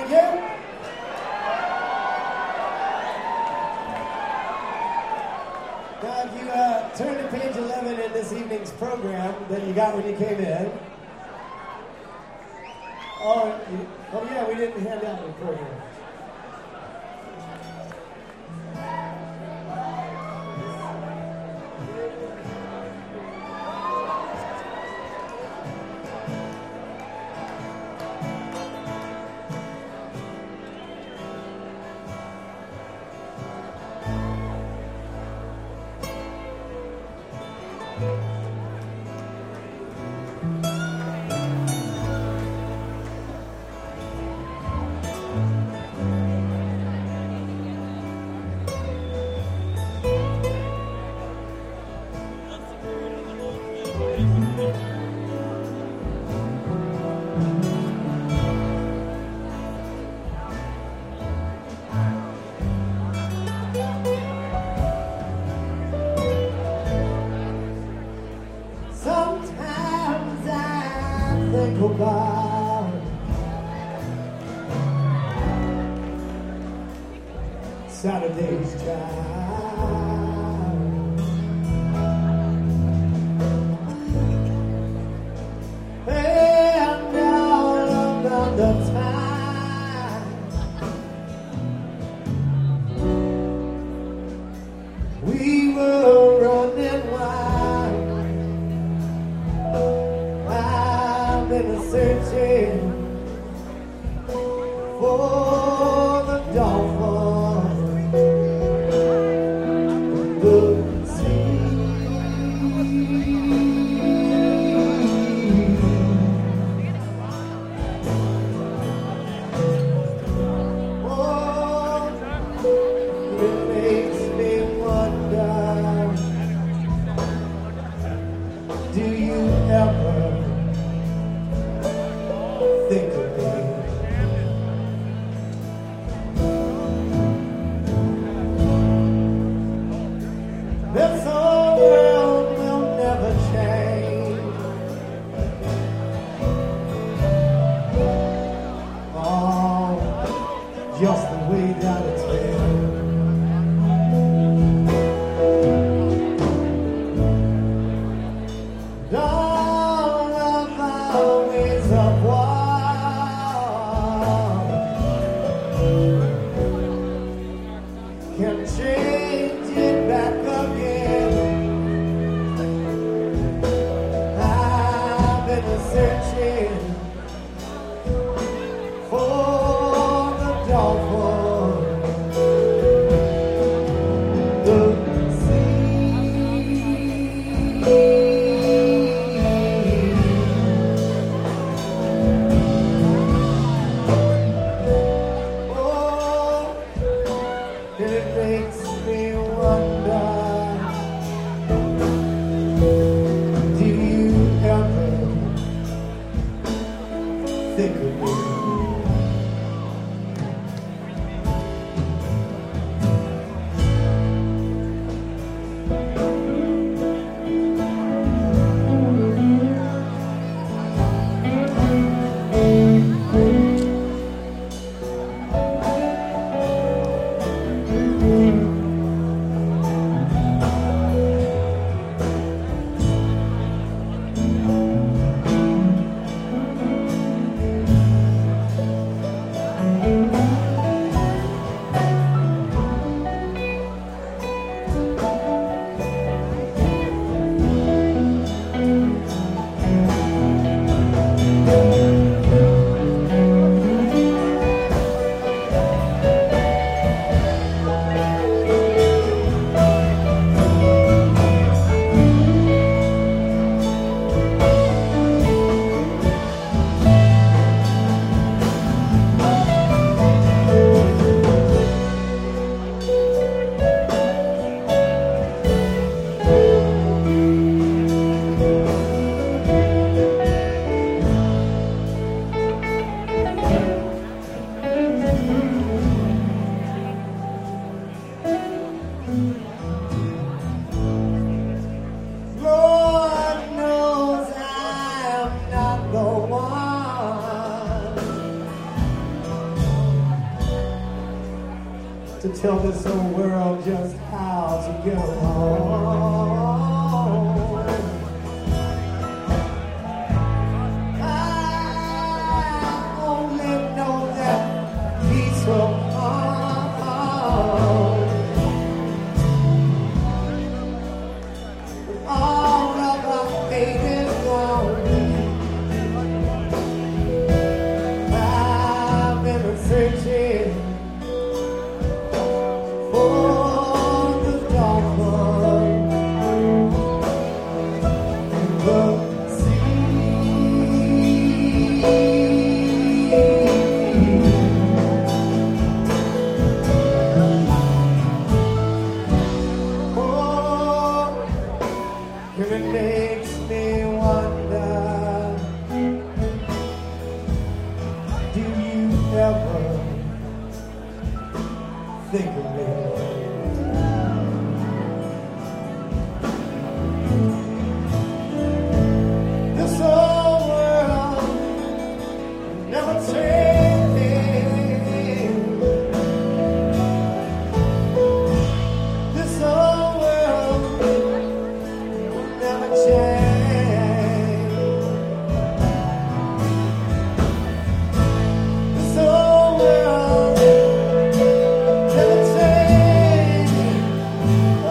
Thank you. Now, if you turn to page 11 in this evening's program that you got when you came in. Oh yeah, we didn't hand out the program. Saturday's child. And down about the time we were running wild. I've been searching for the dolphin. Just the way that it's been. All of my ways of war can change it back again. I've been searching for to tell this whole world just how to go home. I only know that peaceful home. All of our hate is gone. I've been searching for the dark one in the it makes me wonder, do you ever think of me? This whole world never changes. This whole world never change. This whole world never change. Oh,